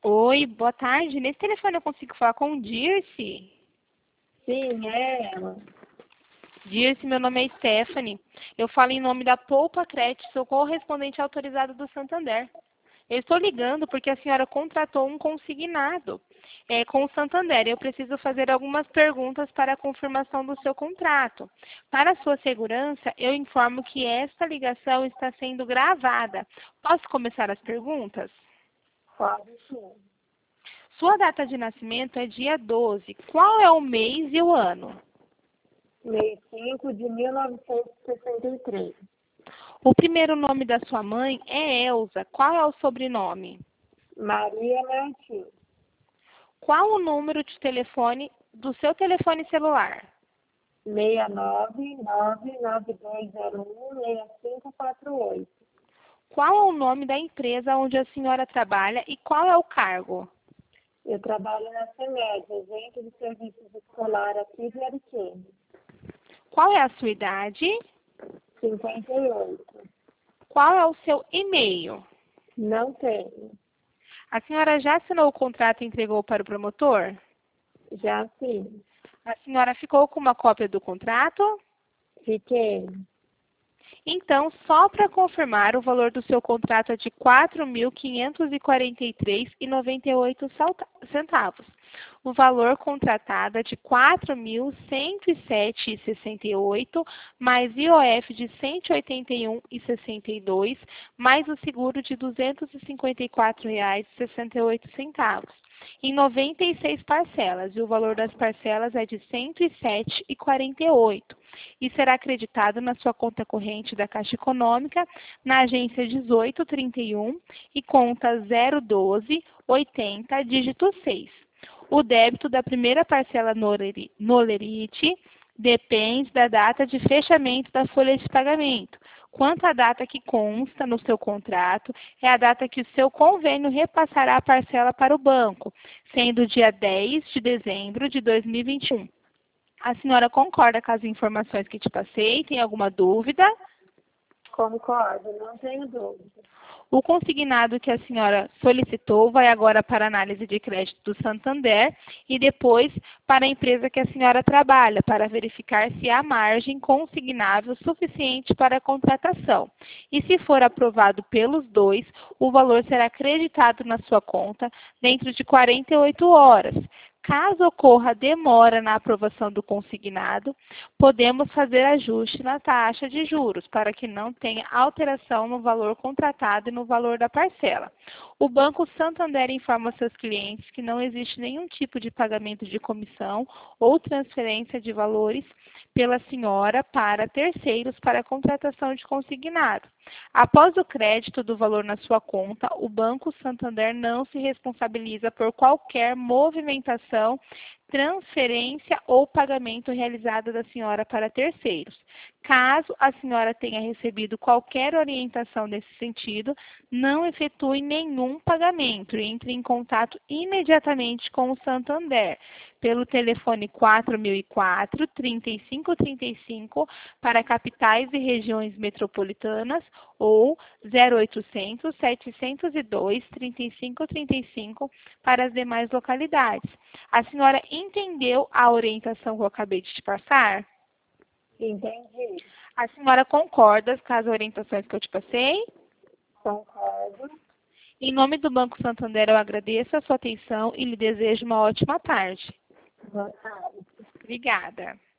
Oi, boa tarde. Nesse telefone eu consigo falar com Dirce? Sim, é ela. Dirce, meu nome é Stephanie. Eu falo em nome da Poupa Crédito, sou correspondente autorizado do Santander. Eu estou ligando porque a senhora contratou um consignado com o Santander. Eu preciso fazer algumas perguntas para a confirmação do seu contrato. Para a sua segurança, eu informo que esta ligação está sendo gravada. Posso começar as perguntas? Pode sim. Sua data de nascimento é dia 12. Qual é o mês e o ano? Mês 5 de 1963. O primeiro nome da sua mãe é Elza. Qual é o sobrenome? Maria Martins. Qual o número de telefone do seu telefone celular? 69992016548. Qual é o nome da empresa onde a senhora trabalha e qual é o cargo? Eu trabalho na CEMED, Agente de Serviços Escolar aqui de Ariquemes. Qual é a sua idade? 58. Qual é o seu e-mail? Não tenho. A senhora já assinou o contrato e entregou para o promotor? Já fiz. A senhora ficou com uma cópia do contrato? Fiquei. Então, só para confirmar, o valor do seu contrato é de R$ 4.543,98 centavos. O valor contratado é de R$ 4.107,68, mais IOF de R$ 181,62, mais o seguro de R$ 254,68. Em 96 parcelas, e o valor das parcelas é de R$ 107,48 e será acreditado na sua conta corrente da Caixa Econômica, na agência 1831 e conta 01280, dígito 6. O débito da primeira parcela no Lerite depende da data de fechamento da folha de pagamento. Quanto à data que consta no seu contrato, é a data que o seu convênio repassará a parcela para o banco, sendo o dia 10 de dezembro de 2021. A senhora concorda com as informações que te passei? Tem alguma dúvida? Concordo, não tenho dúvida. O consignado que a senhora solicitou vai agora para a análise de crédito do Santander e depois para a empresa que a senhora trabalha, para verificar se há margem consignável suficiente para a contratação. E se for aprovado pelos dois, o valor será creditado na sua conta dentro de 48 horas. Caso ocorra demora na aprovação do consignado, podemos fazer ajuste na taxa de juros para que não tenha alteração no valor contratado e no valor da parcela. O Banco Santander informa seus clientes que não existe nenhum tipo de pagamento de comissão ou transferência de valores pela senhora para terceiros para a contratação de consignado. Após o crédito do valor na sua conta, o Banco Santander não se responsabiliza por qualquer movimentação, transferência ou pagamento realizado da senhora para terceiros. Caso a senhora tenha recebido qualquer orientação nesse sentido, não efetue nenhum pagamento. Entre em contato imediatamente com o Santander pelo telefone 4004-3535 para capitais e regiões metropolitanas ou 0800-702-3535 para as demais localidades. A senhora entendeu a orientação que eu acabei de te passar? Entendi. A senhora concorda com as orientações que eu te passei? Concordo. Em nome do Banco Santander, eu agradeço a sua atenção e lhe desejo uma ótima tarde. Boa tarde. Obrigada.